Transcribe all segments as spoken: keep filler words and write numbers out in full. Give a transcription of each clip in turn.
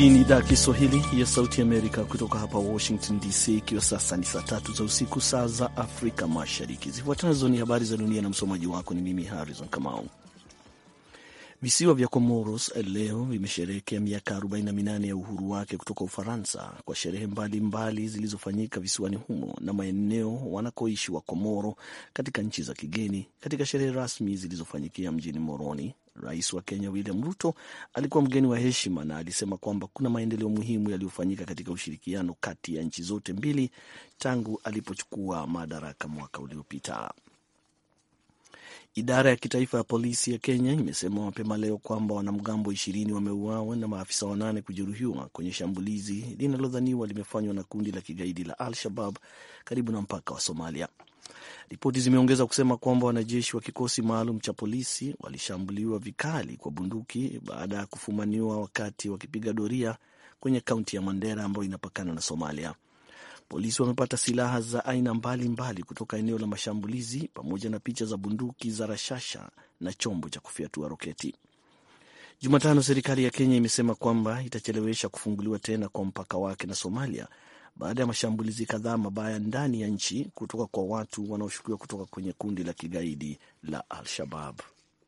Hii ni idhaa Kiswahili ya Sauti Amerika kutoka hapa Washington D C, ikiwa sasa ni saa tatu za usiku, saa za Afrika Mashariki. Zifuatazo ni habari za dunia na msomaji wako ni mimi Harrison Kamau. Visiwa vya Comoros leo vimesherehekea miaka arobaini na minane ya uhuru wake kutoka Ufaransa kwa sherehe mbalimbali zilizofanyika visiwani humo na maeneo wanakoishi wa Komoro katika nchi za kigeni. Katika sherehe rasmi zilizofanyikia mjini Moroni, Rais wa Kenya William Ruto alikuwa mgeni wa heshima na alisema kwamba kuna maendeleo muhimu yaliyofanyika katika ushirikiano kati ya nchi zote mbili tangu alipochukua madaraka mwaka uliopita. Idara ya kitaifa ya polisi ya Kenya imesema mapema leo kwamba wanamgambo ishirini wameuawa na maafisa wanane kujeruhiwa kwenye shambulizi linalodhaniwa limefanywa na kundi la kigaidi la Al-Shabab karibu na mpaka wa Somalia. Ripoti zimeongeza kusema kwamba wanajeshi wa kikosi maalum cha polisi walishambuliwa vikali kwa bunduki baada ya kufumaniwa wakati wakipiga doria kwenye kaunti ya Mandera ambayo inapakana na Somalia. Polisi wamepata silaha za aina mbalimbali mbali kutoka eneo la mashambulizi pamoja na picha za bunduki za rashasha na chombo cha kufyatua roketi. Jumatano, serikali ya Kenya imesema kwamba itachelewesha kufunguliwa tena kwa mpaka wake na Somalia baada ya mashambulizi kadhaa mabaya ndani ya nchi kutoka kwa watu wanaoshukiwa kutoka kwenye kundi la kigaidi la Al-Shabab.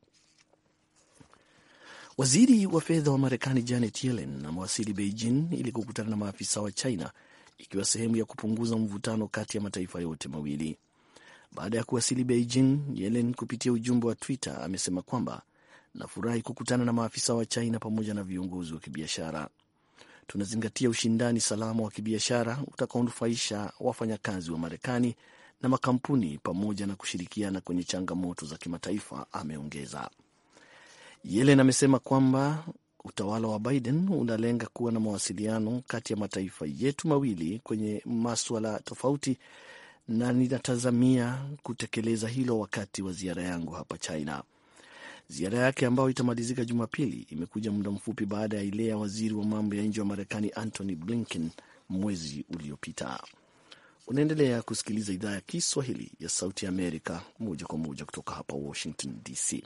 Waziri wa fedha wa Marekani Janet Yellen amewasili Beijing ili kukutana na maafisa wa China, ikiwa sehemu ya kupunguza mvutano kati ya mataifa yote mawili. Baada ya kuwasili Beijing, Yellen kupitia ujumbe wa Twitter amesema kwamba nafurahi kukutana na maafisa wa China pamoja na viongozi wa kibiashara. Tunazingatia ushindani salama wa kibiashara utakaonufaisha wafanyakazi wa Marekani na makampuni pamoja na kushirikiana kwenye changamoto za kimataifa, ameongeza. Yellen amesema kwamba utawala wa Biden unalenga kuwa na mawasiliano kati ya mataifa yetu mawili kwenye masuala tofauti na ninatazamia kutekeleza hilo wakati wa ziara yangu hapa China. Ziara yake ambayo itamalizika Jumapili imekuja muda mfupi baada ya ile ya waziri wa mambo ya nje wa Marekani Antony Blinken mwezi uliopita. Unaendelea kusikiliza idhaa ya Kiswahili ya Sauti ya Amerika moja kwa moja kutoka hapa Washington D C.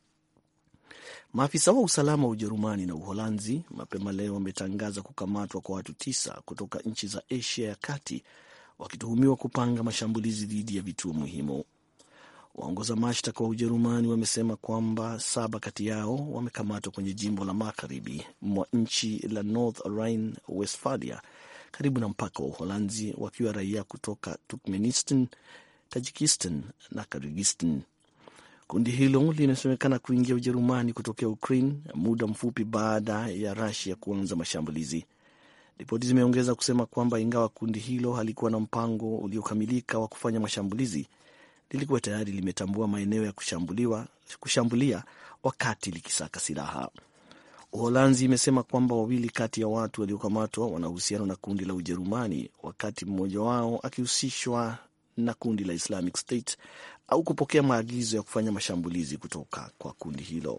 Maafisa wa usalama wa Ujerumani na Uholanzi mapema leo wametangaza kukamatwa kwa watu tisa kutoka nchi za Asia ya Kati wakituhumiwa kupanga mashambulizi dhidi ya vituo muhimu. Waongoza mashtaka wa Ujerumani wamesema kwamba saba kati yao wamekamatwa kwenye jimbo la magharibi mwa nchi la North Rhine-Westphalia karibu na mpaka wa Uholanzi, wakiwa raia kutoka Turkmenistan, Tajikistan na Kyrgyzstan. Kundi hilo linasemekana kuingia Ujerumani kutokea Ukraine muda mfupi baada ya Russia kuanza mashambulizi. Ripoti zimeongeza kusema kwamba ingawa kundi hilo halikuwa na mpango uliokamilika wa kufanya mashambulizi, lilikuwa tayari limetambua maeneo ya kushambuliwa, kushambulia wakati likisaka silaha. Uholanzi imesema kwamba wawili kati ya watu waliokamatwa wanahusiana na kundi la Ujerumani, wakati mmoja wao akihusishwa na kundi la Islamic State au kupokea maagizo ya kufanya mashambulizi kutoka kwa kundi hilo.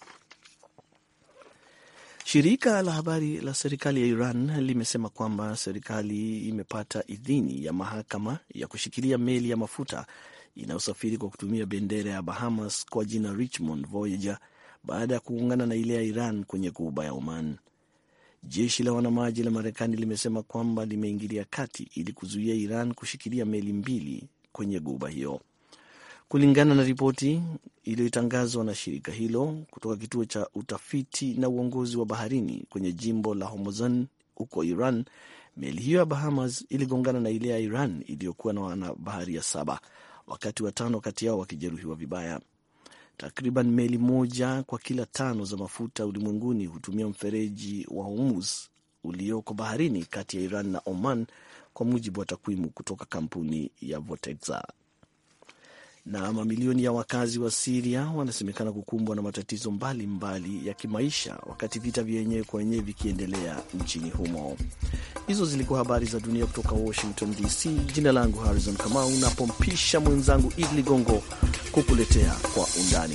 Shirika la habari la serikali ya Iran limesema kwamba serikali imepata idhini ya mahakama ya kushikilia meli ya mafuta inayosafiri kwa kutumia bendera ya Bahamas kwa jina Richmond Voyager baada ya kuungana na ile ya Iran kwenye ghuba ya Oman. Jeshi la wanamaji la Marekani limesema kwamba limeingilia kati ili kuzuia Iran kushikilia meli mbili kwenye ghuba hiyo. Kulingana na ripoti iliyotangazwa na shirika hilo kutoka kituo cha utafiti na uongozi wa baharini kwenye jimbo la Hormozgan huko Iran, meli hiyo ya Bahamas iligongana na ile ya Iran iliyokuwa na wanabaharia saba, wakati watano kati yao wakijeruhiwa vibaya. Takriban meli moja kwa kila tano za mafuta ulimwenguni hutumia mfereji wa Hormuz ulioko baharini kati ya Iran na Oman, kwa mujibu wa takwimu kutoka kampuni ya Vortexa. Na mamilioni ya wakazi wa Syria wanasemekana kukumbwa na matatizo mbalimbali mbali ya kimaisha wakati vita vya wenyewe kwa wenyewe vikiendelea nchini humo. Hizo zilikuwa habari za dunia kutoka Washington D C. Jina langu Harrison Kamau, napompisha mwenzangu Idli Ligongo kukuletea kwa undani.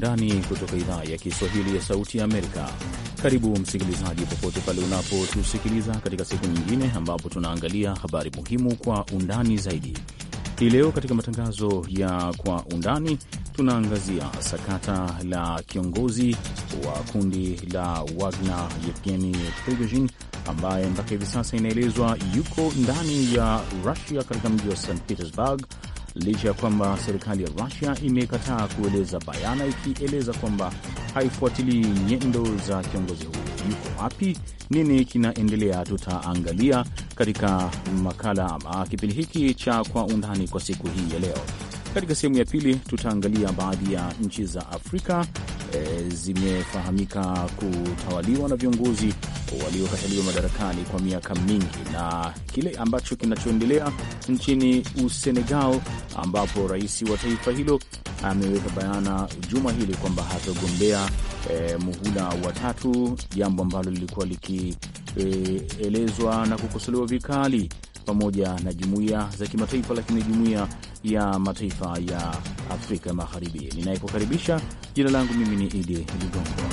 Undani kutoka idhaa ya Kiswahili ya Sauti ya Amerika. Karibu msikilizaji, popote pale unapotusikiliza katika siku nyingine ambapo tunaangalia habari muhimu kwa undani zaidi. Hii leo katika matangazo ya Kwa Undani tunaangazia sakata la kiongozi wa kundi la Wagner Yevgeny Prigozhin ambaye mpaka hivi sasa inaelezwa yuko ndani ya Russia katika mji wa Saint Petersburg, licha ya kwamba serikali ya Russia imekataa kueleza bayana, ikieleza kwamba haifuatilii nyendo za kiongozi huyo. Yuko wapi? Nini kinaendelea? Tutaangalia katika makala ama kipindi hiki cha Kwa Undani kwa siku hii ya leo. Katika sehemu ya pili tutaangalia baadhi ya nchi za Afrika e, zimefahamika kutawaliwa na viongozi waliokataliwa madarakani kwa miaka mingi, na kile ambacho kinachoendelea nchini Usenegal, ambapo rais wa taifa hilo ameweka bayana juma hili kwamba hatagombea e, muhula wa tatu, jambo ambalo lilikuwa likielezwa e, na kukosolewa vikali pamoja na jumuiya za kimataifa, lakini jumuiya ya mataifa ya Afrika Magharibi. Ninayekukaribisha, jina langu mimi ni Idi Ligongo.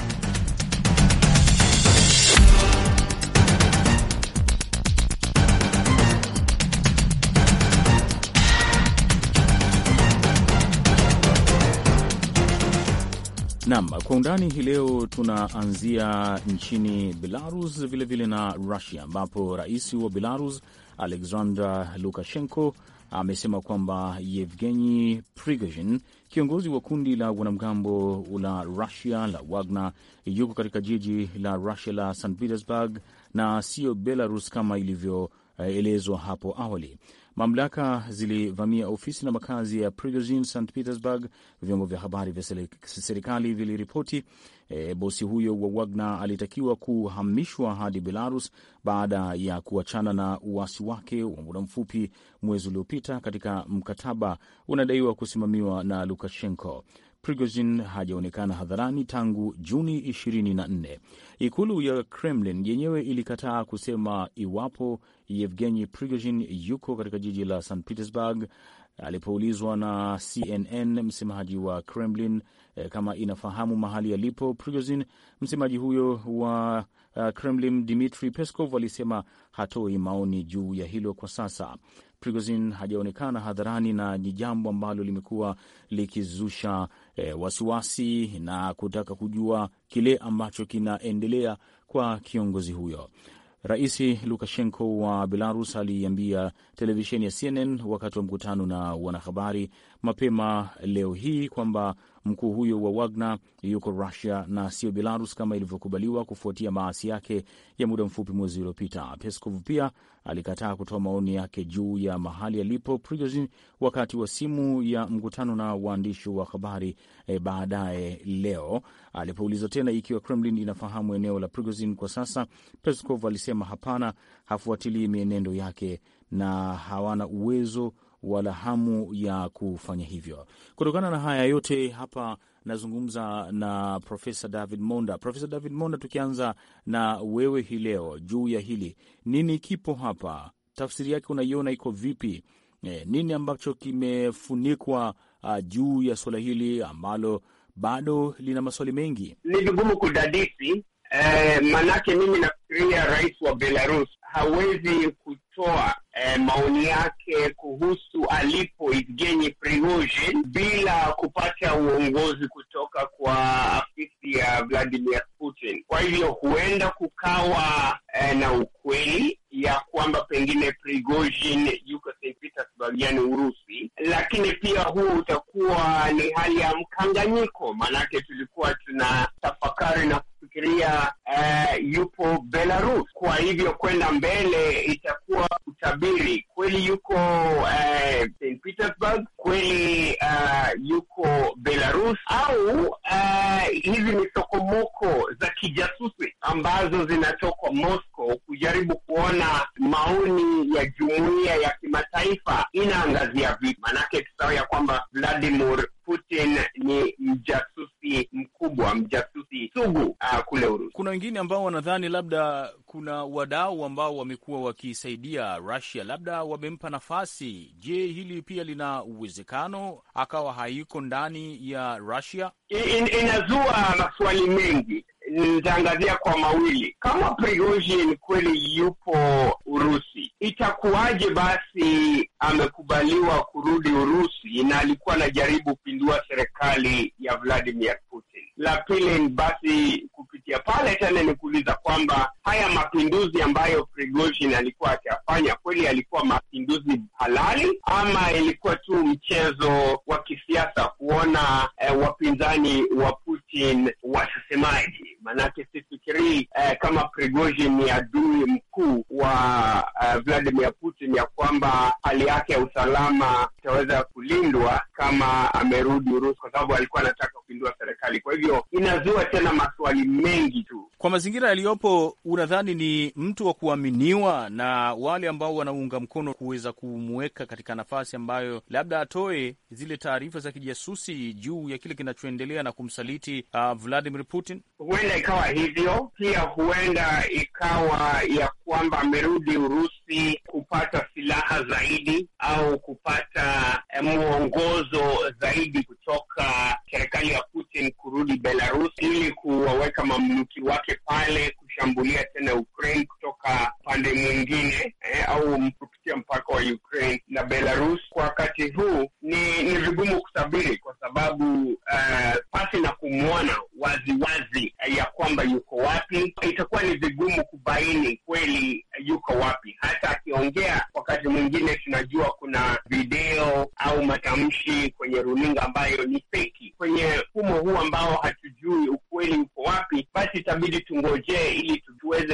Naam, kwa undani hii leo tunaanzia nchini Belarus vilevile vile na Russia, ambapo rais wa Belarus Alexander Lukashenko amesema kwamba Yevgeny Prigozhin, kiongozi wa kundi la wanamgambo la Russia la Wagner, yuko katika jiji la Russia la Saint Petersburg na sio Belarus kama ilivyoelezwa uh, hapo awali. Mamlaka zilivamia ofisi na makazi ya Prigozhin Saint Petersburg. Vyombo vya habari vya serikali viliripoti e, bosi huyo wa Wagner alitakiwa kuhamishwa hadi Belarus baada ya kuachana na uasi wake wa muda mfupi mwezi uliopita katika mkataba unadaiwa kusimamiwa na Lukashenko. Prigozhin hajaonekana hadharani tangu Juni ishirini na nne. Ikulu ya Kremlin yenyewe ilikataa kusema iwapo Yevgeny Prigozhin yuko katika jiji la Saint Petersburg. Alipoulizwa na C N N, msemaji wa Kremlin, eh, kama inafahamu mahali alipo Prigozhin, msemaji huyo wa uh, Kremlin Dmitry Peskov alisema hatoi maoni juu ya hilo kwa sasa. Prigozhin hajaonekana hadharani na ni jambo ambalo limekuwa likizusha eh, wasiwasi na kutaka kujua kile ambacho kinaendelea kwa kiongozi huyo. Rais Lukashenko wa Belarus aliambia televisheni ya C N N wakati wa mkutano na wanahabari mapema leo hii kwamba mkuu huyo wa Wagner yuko Russia na sio Belarus kama ilivyokubaliwa kufuatia maasi yake ya muda mfupi mwezi uliopita. Peskov pia alikataa kutoa maoni yake juu ya mahali alipo Prigozhin wakati wa simu ya mkutano na waandishi wa habari e, baadaye leo. Alipoulizwa tena ikiwa Kremlin inafahamu eneo la Prigozhin kwa sasa, Peskov alisema hapana, hafuatilii mienendo yake na hawana uwezo wala hamu ya kufanya hivyo. Kutokana na haya yote, hapa nazungumza na Profesa David Monda. Profesa David Monda, tukianza na wewe hii leo juu ya hili, nini kipo hapa? Tafsiri yake unaiona iko vipi? E, nini ambacho kimefunikwa uh, juu ya swala hili ambalo bado lina maswali mengi? Ni vigumu kudadisi. Eh, manake mimi nafikiria rais wa Belarus hawezi kutoa eh, maoni yake kuhusu alipo Yevgeny Prigozhin bila kupata uongozi kutoka kwa afisi ya Vladimir Putin. Kwa hivyo huenda kukawa eh, na ukweli ya kwamba pengine Prigozhin yuko Saint Petersburg, yani Urusi, lakini pia huu utakuwa ni hali ya mkanganyiko, manake tulikuwa tuna tafakari na kufikiria uh, yupo Belarus. Kwa hivyo kwenda mbele itakuwa utabiri, kweli yuko uh, Saint Petersburg, kweli uh, yuko Belarus, au uh, hizi ni sokomoko za kijasusi ambazo zinatoka Moscow kujaribu kuona maoni ya jumuiya ya kimataifa inaangazia vipi. Manake tusahau ya kwamba Vladimir Putin ni mjasusi mjasusi mkubwa, mjasusi sugu uh, kule Urusi. Kuna wengine ambao wanadhani labda kuna wadau ambao wamekuwa wakisaidia Russia, labda wamempa nafasi. Je, hili pia lina uwezekano akawa haiko ndani ya Russia? In, inazua maswali mengi. Nitaangazia kwa mawili. Kama Prigozhin kweli yupo Urusi, itakuwaje basi amekubaliwa kurudi Urusi na alikuwa anajaribu kupindua serikali ya Vladimir Putin? La pili basi kupitia pale tena ni kuuliza kwamba haya mapinduzi ambayo Prigozhin alikuwa akiyafanya kweli alikuwa mapinduzi halali ama ilikuwa tu mchezo wa kisiasa kuona eh, wapinzani wa Putin wasemaje? Manake sifikiri eh, kama Prigozhin ni adui mkuu wa uh, Vladimir Putin, ya kwamba hali yake ya usalama itaweza kulindwa kama amerudi Urusi, kwa sababu alikuwa anataka kupindua serikali. Kwa hivyo inazua tena maswali mengi tu. Kwa mazingira yaliyopo, unadhani ni mtu wa kuaminiwa na wale ambao wanaunga mkono kuweza kumweka katika nafasi ambayo labda atoe zile taarifa za kijasusi juu ya kile kinachoendelea na kumsaliti uh, Vladimir Putin? Huenda ikawa hivyo. Pia huenda ikawa ya kwamba amerudi Urusi kupata silaha zaidi au kupata eh, mwongozo zaidi kutoka serikali ya Putin kurudi Belarus ili kuwaweka mamluki wake pale kushambulia tena Ukraine kutoka pande mwingine eh, au kupitia mpaka wa Ukraine na Belarus. Kwa wakati huu ni, ni vigumu kutabiri, kwa sababu uh, pasi na kumwona wazi wazi uh, ya kwamba yuko wapi, itakuwa ni vigumu kubaini kweli uh, yuko wapi. Hata akiongea wakati mwingine tunajua kuna video au matamshi kwenye runinga ambayo ni feki. Kwenye mfumo huu ambao hatujui ukweli uko wapi, basi itabidi tungojee ili tuweze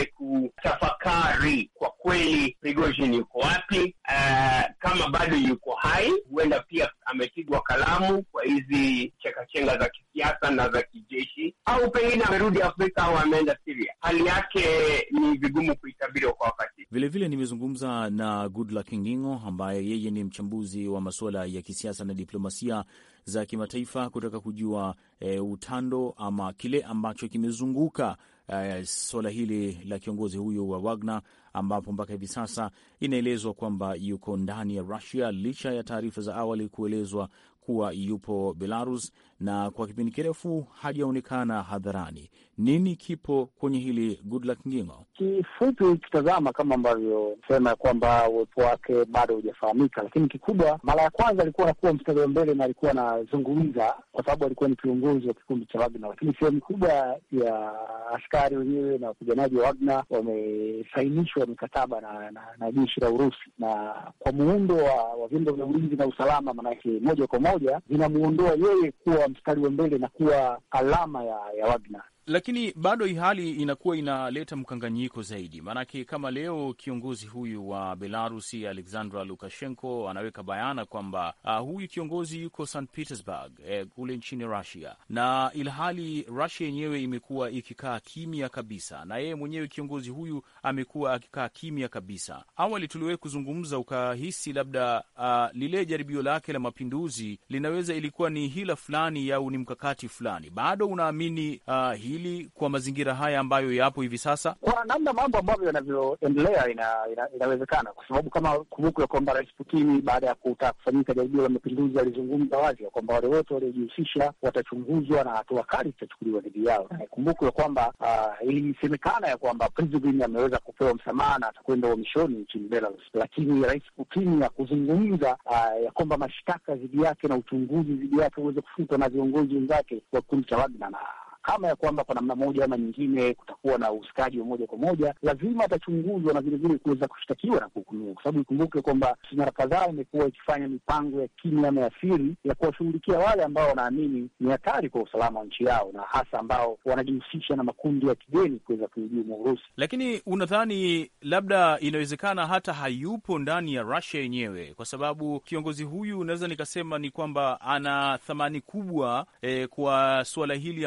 kutafakari kwa kweli Prigozhin yuko wapi. Uh, kama bado yuko hai, huenda pia amepigwa kalamu kwa hizi chekachenga za kisiasa na za kijeshi, au pengine amerudi Afrika au ameenda Syria. Hali yake ni vigumu kuitabiri kwa wakati. Vile vile nimezungumza na Goodluck Ngingo ambaye yeye ni mchambuzi wa masuala ya kisiasa na diplomasia za kimataifa, kutaka kujua e, utando ama kile ambacho kimezunguka e, swala hili la kiongozi huyo wa Wagner, ambapo mpaka hivi sasa inaelezwa kwamba yuko ndani ya Russia licha ya taarifa za awali kuelezwa kuwa yupo Belarus, na kwa kipindi kirefu hajaonekana hadharani. Nini kipo kwenye hili, Goodluck Ngingo? Kifupi kitazama kama ambavyo sema kwamba uwepo wake bado hujafahamika, lakini kikubwa, mara ya kwanza alikuwa anakuwa mstari wa mbele na alikuwa anazungumza kwa sababu alikuwa ni kiongozi wa kikundi cha Wagner, lakini sehemu kubwa ya askari wenyewe na wapiganaji wa Wagner wamesainishwa mikataba na, na, na jeshi la Urusi, na kwa muundo wa, wa vyombo vya ulinzi na usalama, manake moja kwa moja vinamuondoa yeye kuwa mstari wa mbele na kuwa alama ya, ya Wagner. Lakini bado hii hali inakuwa inaleta mkanganyiko zaidi, maanake kama leo kiongozi huyu wa Belarusi Alexander Lukashenko anaweka bayana kwamba uh, huyu kiongozi yuko Saint Petersburg eh, kule nchini Russia, na ilhali Russia yenyewe imekuwa ikikaa kimya kabisa, na yeye mwenyewe kiongozi huyu amekuwa akikaa kimya kabisa. Awali tuliwahi kuzungumza, ukahisi labda uh, lile jaribio lake la mapinduzi linaweza ilikuwa ni hila fulani au ni mkakati fulani. Bado unaamini uh, hili kwa mazingira haya ambayo yapo hivi sasa? Kwa namna mambo ambavyo yanavyoendelea ina, ina, inawezekana, kwa sababu kama kumbuke kwamba Rais Putin baada ya kutaka kufanyika jaribio la mapinduzi alizungumza wazi kwamba wale wote waliojihusisha watachunguzwa na hatua kali zitachukuliwa dhidi yao. Kumbuke kwamba uh, ilisemekana ya kwamba Prigozhin ameweza kupewa msamaha na atakwenda uhamishoni nchini Belarus, lakini Rais Putin ya kuzungumza uh, ya kwamba mashtaka dhidi yake na uchunguzi dhidi yake uweze kufutwa na viongozi wenzake wa kikundi cha Wagner, na kama ya kwamba kwa namna moja ama nyingine kutakuwa na uhusikaji wa moja kwa moja, lazima atachunguzwa na vile vile kuweza kushtakiwa na kuhukumiwa, kwa sababu ikumbuke kwamba mara kadhaa imekuwa ikifanya mipango ya kimya na ya siri ya kuwashughulikia wale ambao wanaamini ni hatari kwa usalama wa nchi yao, na hasa ambao wanajihusisha na makundi ya kigeni kuweza kuhujumu Urusi. Lakini unadhani labda inawezekana hata hayupo ndani ya Russia yenyewe, kwa sababu kiongozi huyu naweza nikasema ni kwamba ana thamani kubwa eh, kwa suala hili ambalo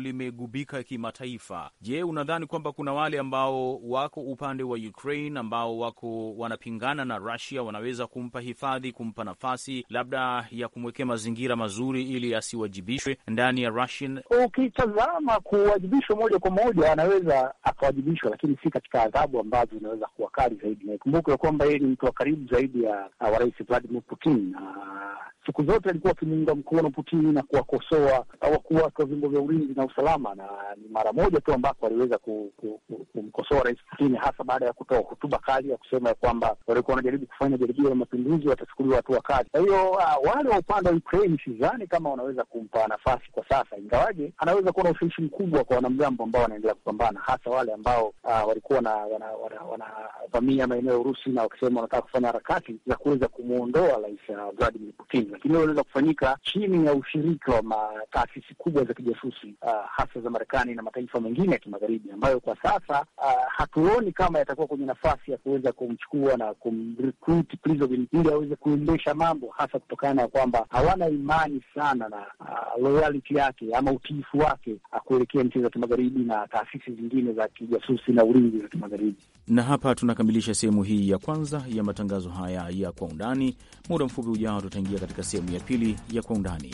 limegubika kimataifa. Je, unadhani kwamba kuna wale ambao wako upande wa Ukraine ambao wako wanapingana na Russia wanaweza kumpa hifadhi, kumpa nafasi labda ya kumwekea mazingira mazuri ili asiwajibishwe ndani ya Russian? Ukitazama kuwajibishwa moja kwa moja anaweza akawajibishwa, lakini si katika adhabu ambazo zinaweza kuwa kali zaidi. Na ikumbuke kwamba yeye ni mtu wa karibu zaidi ya wa Rais Vladimir Putin, na siku zote alikuwa akimuunga mkono Putin na kuwakosoa wakuu wake wa vyombo vya ulinzi na usalama, na ni mara moja tu ambako aliweza kumkosoa Rais Putin, hasa baada ya kutoa hotuba kali ya kusema ya kwamba walikuwa wanajaribu kufanya jaribio la mapinduzi, watachukuliwa hatua kali. Kwa hiyo uh, wale wa upande wa Ukraine sidhani kama wanaweza kumpa nafasi kwa sasa, ingawaje anaweza kuwa na ushawishi mkubwa kwa wanamgambo ambao wanaendelea kupambana, hasa wale ambao uh, walikuwa na wanavamia wana, wana maeneo ya Urusi na wakisema wanataka kufanya harakati za kuweza kumuondoa Rais uh, Vladimir Putin. Lakini hiyo inaweza kufanyika chini ya ushirika wa taasisi kubwa za kijasusi uh, hasa za Marekani na mataifa mengine ya kimagharibi, ambayo kwa sasa uh, hatuoni kama yatakuwa kwenye nafasi ya kuweza kumchukua na kumrecruit Prigozhin ili aweze kuendesha mambo, hasa kutokana na kwamba hawana imani sana na uh, loyalty yake ama utiifu wake uh, kuelekea nchi za kimagharibi na taasisi zingine za kijasusi na ulinzi za kimagharibi. Na hapa tunakamilisha sehemu hii ya kwanza ya matangazo haya ya Kwa Undani. Muda mfupi ujao tutaingia katika sehemu ya pili ya Kwa Undani.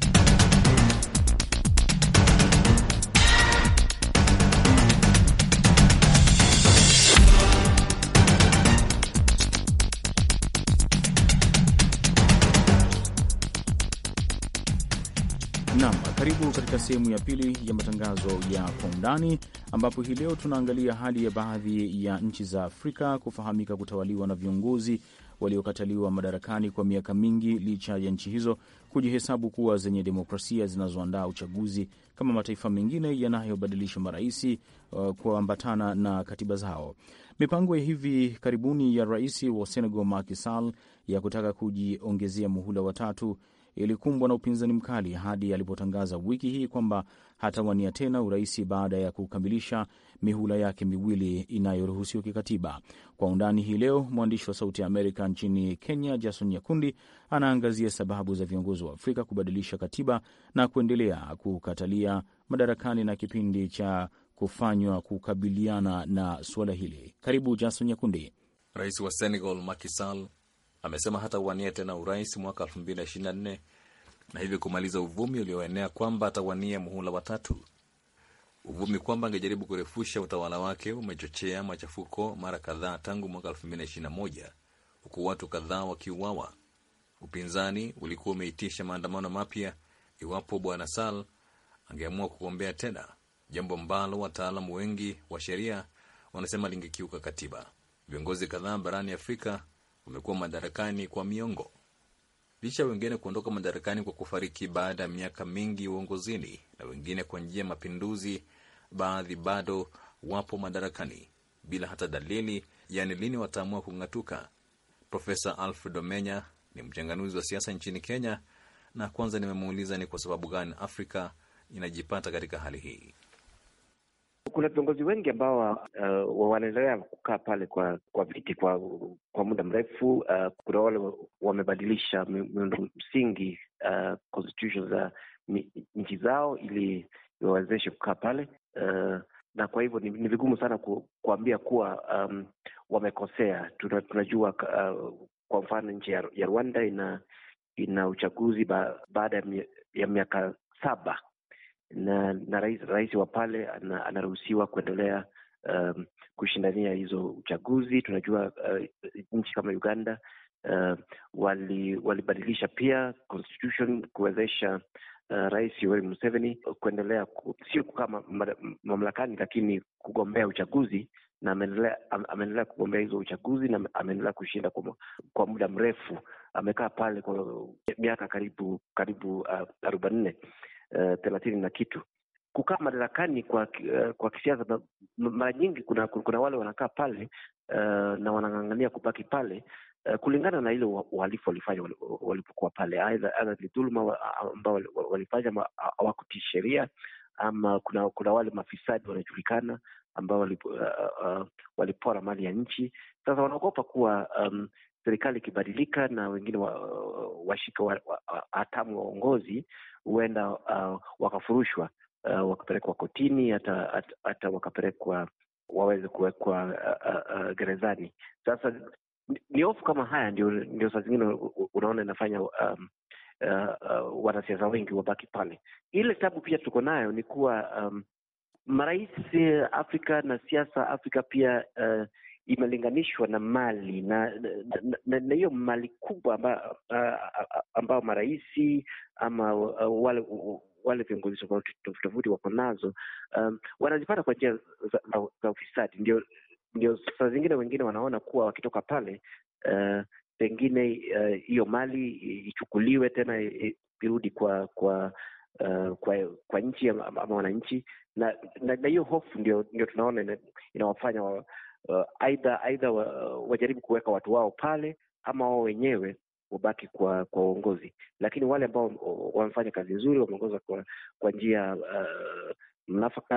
Naam, karibu katika sehemu ya pili ya matangazo ya Kwa Undani, ambapo hii leo tunaangalia hali ya baadhi ya nchi za Afrika kufahamika kutawaliwa na viongozi waliokataliwa madarakani kwa miaka mingi, licha ya nchi hizo kujihesabu kuwa zenye demokrasia zinazoandaa uchaguzi kama mataifa mengine yanayobadilisha maraisi uh, kuambatana na katiba zao. Mipango ya hivi karibuni ya rais wa Senegal Macky Sall ya kutaka kujiongezea muhula watatu ilikumbwa na upinzani mkali hadi alipotangaza wiki hii kwamba hatawania tena urais baada ya kukamilisha mihula yake miwili inayoruhusiwa kikatiba. Kwa undani hii leo, mwandishi wa Sauti ya Amerika nchini Kenya Jason Nyakundi anaangazia sababu za viongozi wa Afrika kubadilisha katiba na kuendelea kukatalia madarakani na kipindi cha kufanywa kukabiliana na suala hili. Karibu Jason Nyakundi. Rais wa Senegal Macky Sall amesema hatawania tena urais mwaka elfu mbili ishirini na nne na hivyo kumaliza uvumi ulioenea kwamba atawania muhula watatu. Uvumi kwamba angejaribu kurefusha utawala wake umechochea machafuko mara kadhaa tangu mwaka elfu mbili ishirini na moja, huku watu kadhaa wakiuawa. Upinzani ulikuwa umeitisha maandamano mapya iwapo Bwana Sall angeamua kugombea tena, jambo ambalo wataalamu wengi wa sheria wanasema lingekiuka katiba. Viongozi kadhaa barani Afrika wamekuwa madarakani kwa miongo. Licha wengine kuondoka madarakani kwa kufariki baada ya miaka mingi uongozini na wengine kwa njia mapinduzi, baadhi bado wapo madarakani bila hata dalili yani lini wataamua kung'atuka. Profesa Alfred Omenya ni mchanganuzi wa siasa nchini Kenya, na kwanza nimemuuliza ni kwa sababu gani Afrika inajipata katika hali hii. Kuna viongozi wengi ambao uh, wanaendelea kukaa pale kwa kwa viti kwa kwa muda mrefu. Uh, kuna wale wamebadilisha miundo msingi uh, constitution za nchi zao ili wawezeshe kukaa pale, uh, na kwa hivyo ni, ni vigumu sana ku, kuambia kuwa um, wamekosea. Tuna, tunajua uh, kwa mfano nchi ya, ya Rwanda ina ina uchaguzi ba, baada ya, ya miaka saba na na rais, rais wa pale anaruhusiwa kuendelea um, kushindania hizo uchaguzi. Tunajua uh, nchi kama Uganda uh, wali walibadilisha pia constitution kuwezesha uh, Rais Yoweri Museveni kuendelea ku, sio kukaa mamlakani lakini kugombea uchaguzi, na ameendelea ameendelea kugombea hizo uchaguzi na ameendelea kushinda kwa, kwa muda mrefu. Amekaa pale kwa miaka karibu karibu uh, arobaini na nne Uh, thelathini na kitu. Kukaa madarakani kwa uh, kwa kisiasa, mara nyingi kuna kuna wale wanakaa pale uh, na wanang'ang'ania kubaki pale uh, kulingana na ile uhalifu walifanya walipokuwa pale, aidha aidha ni dhuluma ambao walifanya hawakutii sheria, ama kuna kuna wale mafisadi wanajulikana ambao walip, uh, uh, walipora mali ya nchi. Sasa wanaogopa kuwa um, serikali ikibadilika na wengine washika wa, wa, wa, hatamu wa uongozi huenda uh, wakafurushwa. uh, wakapelekwa kotini, hata, hata, hata wakapelekwa waweze kuwekwa uh, uh, uh, gerezani. Sasa ni hofu kama haya ndio ndio saa zingine unaona inafanya um, uh, uh, wanasiasa wengi wabaki pale. Ile tabu pia tuko nayo ni kuwa um, marais Afrika na siasa Afrika pia uh, imelinganishwa na mali na na hiyo mali kubwa ambao uh, ambao maraisi ama uh, wale uh, wale viongozi tofauti tofauti wako nazo um, wanazipata kwa njia za, za, za ufisadi. Ndio ndio saa zingine wengine wanaona kuwa wakitoka pale uh, pengine hiyo uh, mali ichukuliwe tena irudi kwa kwa uh, kwa kwa nchi ama wananchi, na na hiyo hofu ndio ndio tunaona inawafanya ina uh, aidha aidha uh, wajaribu kuweka watu wao pale ama wao wenyewe wabaki kwa kwa uongozi. Lakini wale ambao wamefanya kazi nzuri, wameongoza kwa kwa njia uh, mnafaka,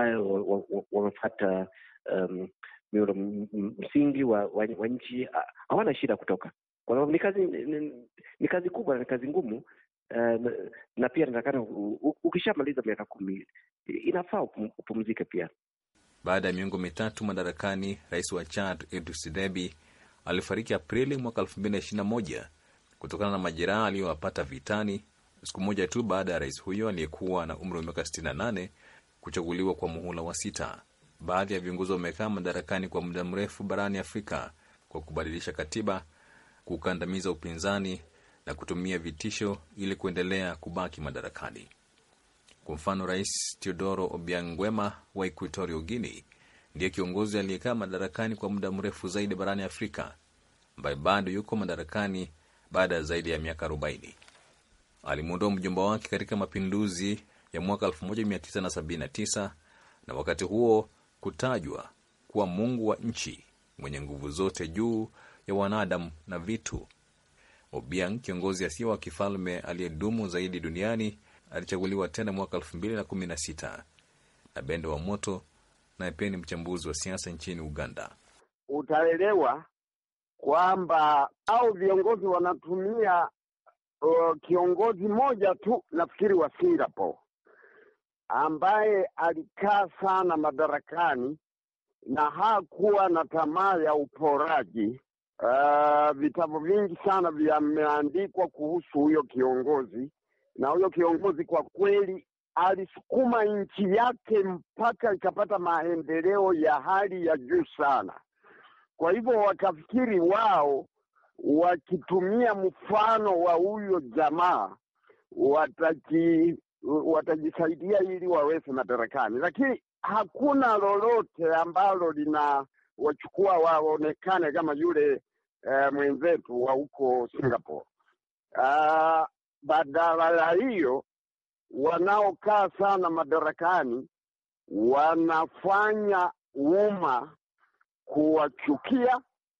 wamefuata um, miundo msingi wa, wa, wa nchi, hawana shida kutoka. Kwa sababu ni kazi ni, ni kazi kubwa, ni kazi ngumu uh, na, na pia nataka ukishamaliza miaka kumi inafaa upumzike pia. Baada ya miongo mitatu madarakani, rais wa Chad Idriss Deby alifariki Aprili mwaka elfu mbili na ishirini na moja kutokana na majeraha aliyowapata vitani, siku moja tu baada ya rais huyo aliyekuwa na umri wa miaka sitini na nane kuchaguliwa kwa muhula wa sita. Baadhi ya viongozi wamekaa madarakani kwa muda mrefu barani Afrika kwa kubadilisha katiba, kukandamiza upinzani na kutumia vitisho ili kuendelea kubaki madarakani. Kwa mfano, Rais Teodoro Obiang Nguema wa Equatorial Guinea ndiye kiongozi aliyekaa madarakani kwa muda mrefu zaidi barani Afrika, ambaye bado yuko madarakani baada ya zaidi ya miaka arobaini. Alimuondoa mjomba wake katika mapinduzi ya mwaka elfu moja mia tisa sabini na tisa na wakati huo kutajwa kuwa mungu wa nchi mwenye nguvu zote juu ya wanadamu na vitu. Obiang, kiongozi asiye wa kifalme aliyedumu zaidi duniani, alichaguliwa tena mwaka elfu mbili na kumi na sita. Na Bende wa Moto na pia ni mchambuzi wa siasa nchini Uganda. Utaelewa kwamba au viongozi wanatumia uh, kiongozi moja tu, nafikiri wa Singapore, ambaye alikaa sana madarakani na hakuwa na tamaa ya uporaji. Uh, vitabu vingi sana vimeandikwa kuhusu huyo kiongozi, na huyo kiongozi kwa kweli alisukuma nchi yake mpaka ikapata maendeleo ya hali ya juu sana. Kwa hivyo wakafikiri wao wakitumia mfano wa huyo jamaa wataji watajisaidia ili waweze madarakani, lakini hakuna lolote ambalo lina wachukua waonekane kama yule uh, mwenzetu wa huko Singapore. Uh, badala ya hiyo, wanaokaa sana madarakani wanafanya umma kuwachukia,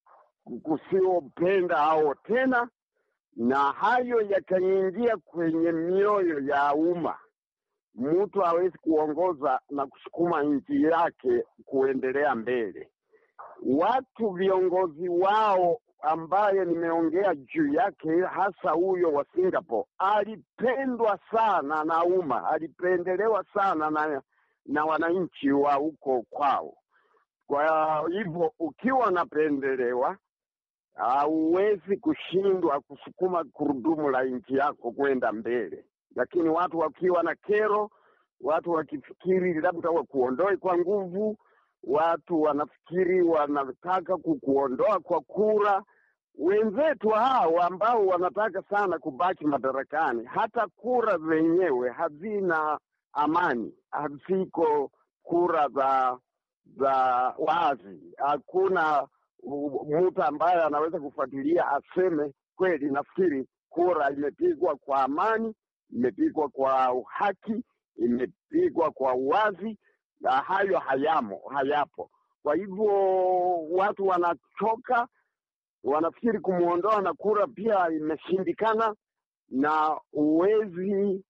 kusiopenda hao tena, na hayo yakaingia kwenye mioyo ya umma. Mtu hawezi kuongoza na kusukuma nchi yake kuendelea mbele. Watu viongozi wao ambaye nimeongea juu yake, hasa huyo wa Singapore, alipendwa sana na umma, alipendelewa sana na na wananchi wa huko kwao. Kwa hivyo ukiwa napendelewa, hauwezi kushindwa kusukuma kurudumu la nchi yako kwenda mbele. Lakini watu wakiwa na kero, watu wakifikiri labda wakuondoe kwa nguvu, watu wanafikiri wanataka kukuondoa kwa kura, wenzetu hao ambao wanataka sana kubaki madarakani, hata kura zenyewe hazina amani, haziko kura za za wazi. Hakuna mtu ambaye anaweza kufuatilia aseme kweli, nafikiri kura imepigwa kwa amani, imepigwa kwa haki, imepigwa kwa uwazi, na hayo hayamo, hayapo. Kwa hivyo watu wanachoka, wanafikiri kumuondoa na kura pia imeshindikana, na uwezi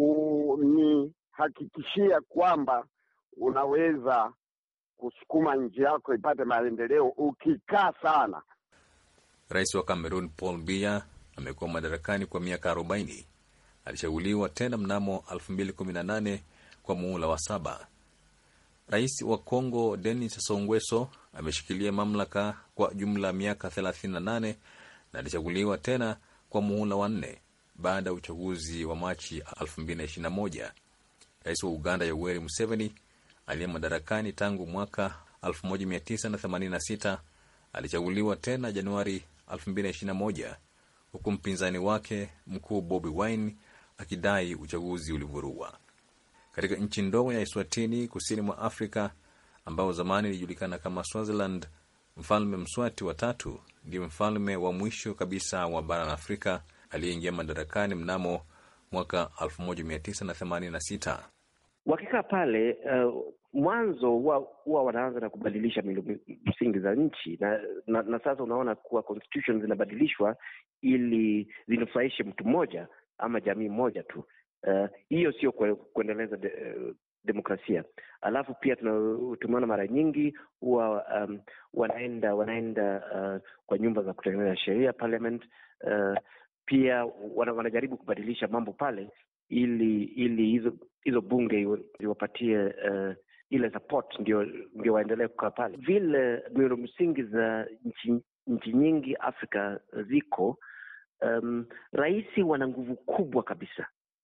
kunihakikishia kwamba unaweza kusukuma nchi yako ipate maendeleo ukikaa sana. Rais wa Cameroon Paul Biya amekuwa madarakani kwa miaka arobaini. Alichaguliwa tena mnamo elfu mbili kumi na nane kwa muhula wa saba. Rais wa Kongo Denis Sassou Nguesso ameshikilia mamlaka kwa jumla ya miaka thelathini na nane na alichaguliwa tena kwa muhula wa nne baada ya uchaguzi wa Machi elfu mbili ishirini na moja. Rais wa Uganda Yoweri Museveni aliye madarakani tangu mwaka elfu moja mia tisa themanini na sita alichaguliwa tena Januari elfu mbili ishirini na moja, huku mpinzani wake mkuu Bobi Wine akidai uchaguzi ulivurugwa. Katika nchi ndogo ya Eswatini kusini mwa Afrika ambao zamani ilijulikana kama Swaziland, Mfalme Mswati wa tatu ndiye mfalme wa mwisho kabisa wa bara la Afrika aliyeingia madarakani mnamo mwaka elfu moja mia tisa themanini na sita. Wakikaa pale uh, mwanzo huwa wanaanza na kubadilisha miundo msingi za nchi na, na, na sasa unaona kuwa constitution zinabadilishwa ili zinufaishe mtu mmoja ama jamii moja tu. Hiyo uh, sio kuendeleza de, uh, demokrasia. Alafu pia tumeona mara nyingi huwa um, wanaenda wanaenda uh, kwa nyumba za kutengeneza sheria parliament. Uh, pia wana, wanajaribu kubadilisha mambo pale ili ili hizo hizo bunge iwapatie uh, ile support ndio ndio waendelee kukaa pale. Vile miundo msingi za nchi, nchi nyingi Afrika ziko, um, rais wana nguvu kubwa kabisa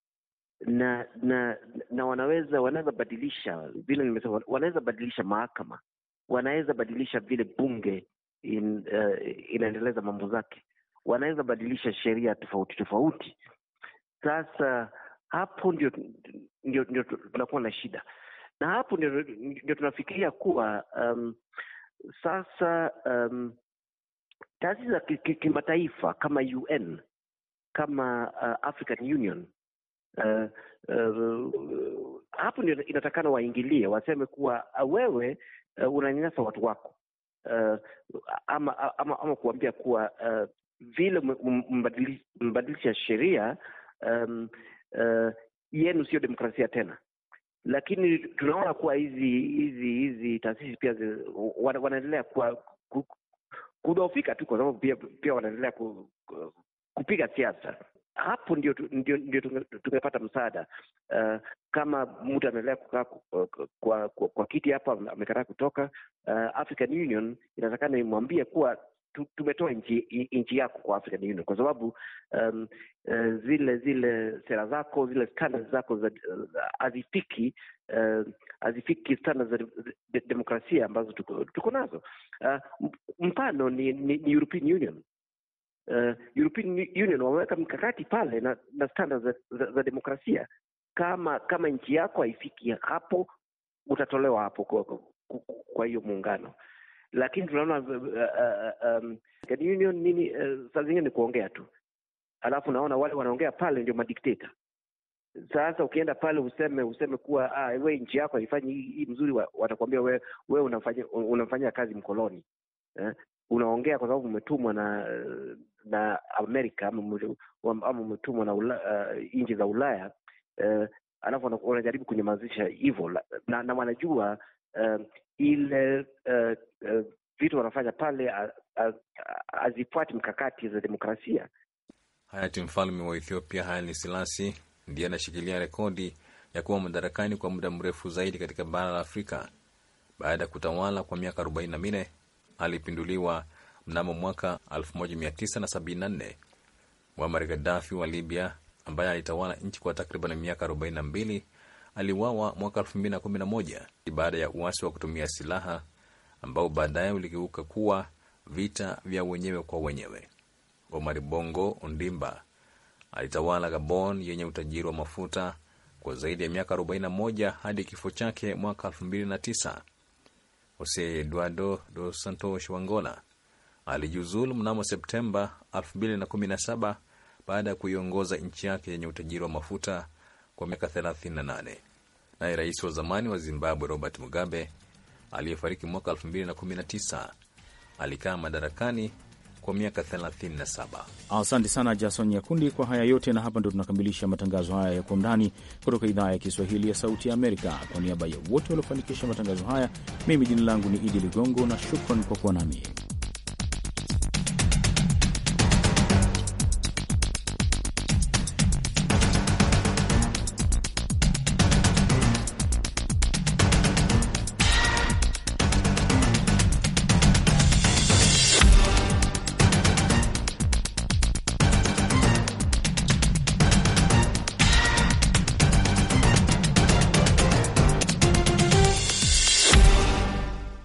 na na na wanaweza wanaweza badilisha vile nimesema, wanaweza badilisha mahakama, wanaweza badilisha vile bunge in, uh, inaendeleza mambo zake, wanaweza badilisha sheria tofauti tofauti. Sasa hapo ndio ndio ndio tunakuwa na shida, na hapo ndio ndio tunafikiria kuwa um, sasa um, taasisi za kimataifa kama U N, kama uh, African Union uh, uh, hapo ndio inatakana waingilie, waseme kuwa uh, wewe uh, unanyanyasa watu wako, uh, ama, ama ama kuambia kuwa uh, vile mbadilisha sheria um, uh, yenu sio demokrasia tena. Lakini tunaona kuwa hizi hizi hizi taasisi pia zi, wana, wanaendelea kuwa kudhoofika tu, kwa sababu pia pia wanaendelea ku, kupiga siasa. Hapo ndio ndio ndio tungepata msaada. Uh, kama mtu anaendelea kukaa kwa, kwa, kwa, kwa kiti hapa amekataa kutoka, uh, African Union inatakana imwambie kuwa tumetoa nchi nchi yako kwa African Union, kwa sababu um, uh, zile zile sera zako, zile standards zako za hazifiki uh, hazifiki standards za de, demokrasia ambazo tuko, tuko nazo. Uh, mfano ni, ni, ni European Union. Uh, European Union wameweka mkakati pale na, na standards za, za, za demokrasia. Kama kama nchi yako haifiki hapo, utatolewa hapo kwa, kwa, kwa hiyo muungano. Lakini tunaona uh, uh, um, union nini uh, saa zingine ni kuongea tu, alafu naona wale wanaongea pale ndio madikteta. Sasa ukienda pale useme useme kuwa ah, wewe nchi yako haifanyi hii mzuri, watakwambia wewe wewe unafanya unafanya kazi mkoloni. Eh? Unaongea kwa sababu umetumwa na na Amerika ama umetumwa na uh, nchi za Ulaya, uh, alafu wanajaribu kunyamazisha hivyo, na, na wanajua uh, ile uh, uh, vitu wanafanya pale hazifuati mkakati za demokrasia. Hayati mfalme wa Ethiopia Haile Selassie ndiye anashikilia rekodi ya kuwa madarakani kwa muda mrefu zaidi katika bara la Afrika. Baada ya kutawala kwa miaka arobaini na nne, alipinduliwa mnamo mwaka elfu moja mia tisa sabini na nne. Muammar Gaddafi wa Libya, ambaye alitawala nchi kwa takriban miaka arobaini na mbili, aliuawa mwaka elfu mbili kumi na moja baada ya uasi wa kutumia silaha ambao baadaye uligeuka kuwa vita vya wenyewe kwa wenyewe. Omar Bongo Ondimba alitawala Gabon yenye utajiri wa mafuta kwa zaidi ya miaka arobaini na moja hadi kifo chake mwaka elfu mbili na tisa. Jose Eduardo dos Santos wa Angola alijiuzulu mnamo Septemba elfu mbili kumi na saba baada ya kuiongoza nchi yake yenye utajiri wa mafuta kwa miaka thelathini na nane. Naye rais wa zamani wa Zimbabwe Robert Mugabe aliyefariki mwaka elfu mbili kumi na tisa alikaa madarakani kwa miaka thelathini na saba. Asante sana Jason Nyakundi kwa haya yote, na hapa ndo tunakamilisha matangazo haya ya Kwa Undani kutoka idhaa ya Kiswahili ya Sauti ya Amerika. Kwa niaba ya wote waliofanikisha matangazo haya, mimi jina langu ni Idi Ligongo na shukran kwa kuwa nami.